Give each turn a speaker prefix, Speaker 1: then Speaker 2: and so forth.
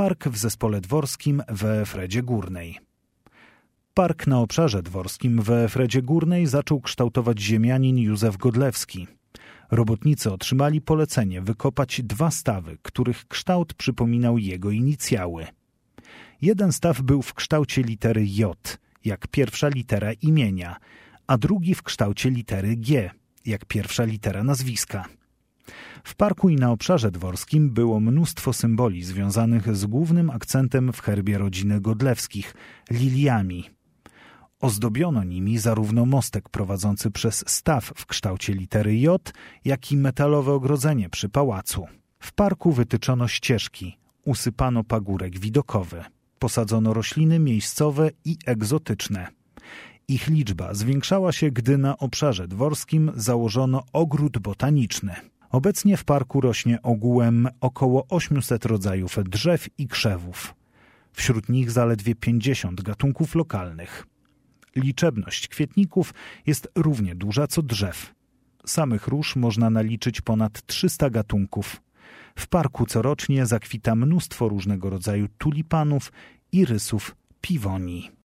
Speaker 1: Park w zespole dworskim w Efredzie Górnej. Park na obszarze dworskim w Efredzie Górnej zaczął kształtować ziemianin Józef Godlewski. Robotnicy otrzymali polecenie wykopać 2 stawy, których kształt przypominał jego inicjały. Jeden staw był w kształcie litery J, jak pierwsza litera imienia, a drugi w kształcie litery G, jak pierwsza litera nazwiska. W parku i na obszarze dworskim było mnóstwo symboli związanych z głównym akcentem w herbie rodziny Godlewskich – liliami. Ozdobiono nimi zarówno mostek prowadzący przez staw w kształcie litery J, jak i metalowe ogrodzenie przy pałacu. W parku wytyczono ścieżki, usypano pagórek widokowy, posadzono rośliny miejscowe i egzotyczne. Ich liczba zwiększała się, gdy na obszarze dworskim założono ogród botaniczny. Obecnie w parku rośnie ogółem około 800 rodzajów drzew i krzewów. Wśród nich zaledwie 50 gatunków lokalnych. Liczebność kwietników jest równie duża co drzew. Samych róż można naliczyć ponad 300 gatunków. W parku corocznie zakwita mnóstwo różnego rodzaju tulipanów, irysów, piwonii.